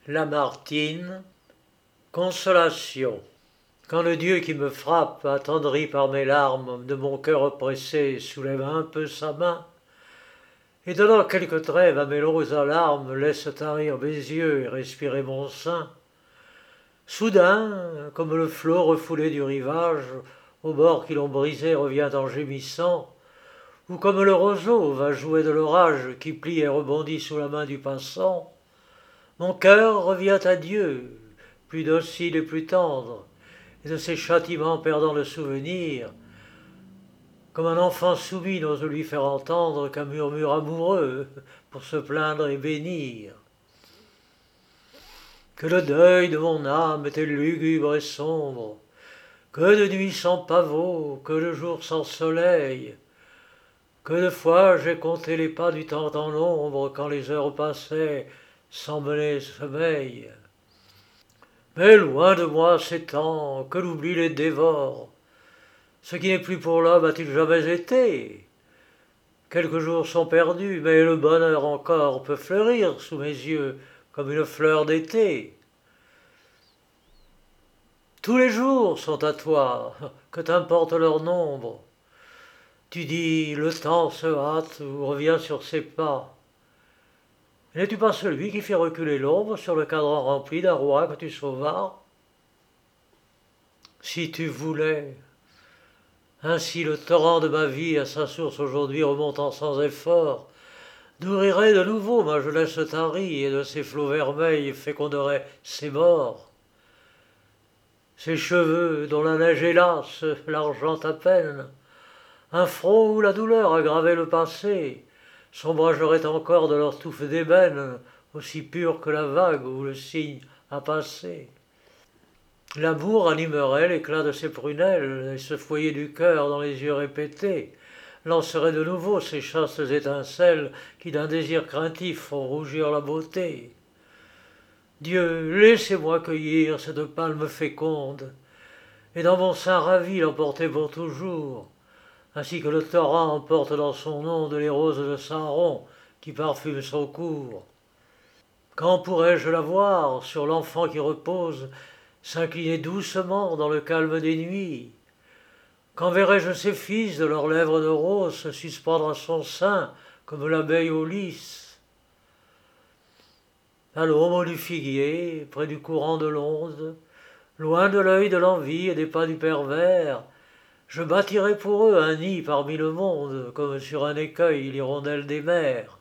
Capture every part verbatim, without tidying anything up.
Lamartine, consolation. Quand le Dieu qui me frappe, attendri par mes larmes, de mon cœur oppressé, soulève un peu sa main, et donnant quelque trêve à mes longues alarmes, laisse tarir mes yeux et respirer mon sein, soudain, comme le flot refoulé du rivage, au bord qui l'ont brisé revient en gémissant, ou comme le roseau va jouer de l'orage qui plie et rebondit sous la main du passant, mon cœur revient à Dieu, plus docile et plus tendre, et de ses châtiments perdant le souvenir, comme un enfant soumis n'ose lui faire entendre qu'un murmure amoureux pour se plaindre et bénir. Que le deuil de mon âme était lugubre et sombre, que de nuits sans pavots, que de jours sans soleil, que de fois j'ai compté les pas du temps dans l'ombre quand les heures passaient sans mener sommeil. Mais loin de moi ces temps, que l'oubli les dévore. Ce qui n'est plus pour l'homme a-t-il jamais été? Quelques jours sont perdus, mais le bonheur encore peut fleurir sous mes yeux comme une fleur d'été. Tous les jours sont à toi, que t'importe leur nombre. Tu dis, le temps se hâte ou revient sur ses pas. N'es-tu pas celui qui fait reculer l'ombre sur le cadran rempli d'un roi que tu sauvas? Si tu voulais, ainsi le torrent de ma vie à sa source aujourd'hui remontant sans effort, nourrirait de nouveau ma jeunesse tarie et de ses flots vermeils féconderait ses morts. Ses cheveux dont la neige hélas l'argent à peine, un front où la douleur aggravait le passé, s'ombragerait encore de leur touffe d'ébène, aussi pure que la vague où le cygne a passé. L'amour animerait l'éclat de ses prunelles, et ce foyer du cœur dans les yeux répétés lancerait de nouveau ces chastes étincelles qui d'un désir craintif font rougir la beauté. Dieu, laissez-moi cueillir cette palme féconde, et dans mon sein ravi l'emporter pour toujours, ainsi que le torrent emporte dans son onde les roses de Saint-Rond qui parfument son cours. Quand pourrais-je la voir, sur l'enfant qui repose, s'incliner doucement dans le calme des nuits? Quand verrai-je ses fils de leurs lèvres de rose se suspendre à son sein comme l'abeille au lys? À l'ombre du figuier, près du courant de l'onde, loin de l'œil de l'envie et des pas du pervers, je bâtirai pour eux un nid parmi le monde, comme sur un écueil l'hirondelle des mers.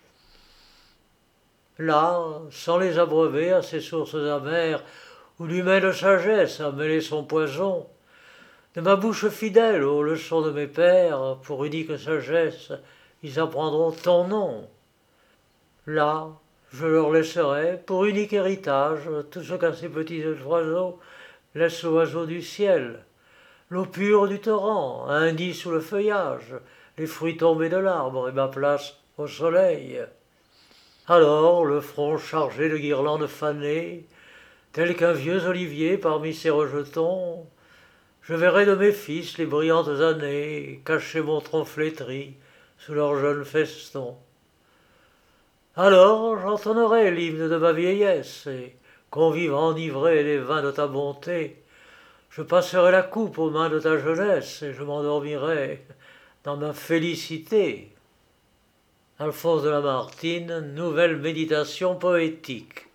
Là, sans les abreuver à ces sources amères, où l'humaine sagesse a mêlé son poison, de ma bouche fidèle aux leçons de mes pères, pour unique sagesse, ils apprendront ton nom. Là, je leur laisserai, pour unique héritage, tout ce qu'à ces petits oiseaux laissent l'oiseau du ciel, l'eau pure du torrent, un nid sous le feuillage, les fruits tombés de l'arbre et ma place au soleil. Alors, le front chargé de guirlandes fanées, tel qu'un vieux olivier parmi ses rejetons, je verrai de mes fils les brillantes années cacher mon tronc flétri sous leurs jeunes festons. Alors j'entonnerai l'hymne de ma vieillesse et, convive enivré des vins de ta bonté, je passerai la coupe aux mains de ta jeunesse et je m'endormirai dans ma félicité. Alphonse de Lamartine, nouvelle méditation poétique.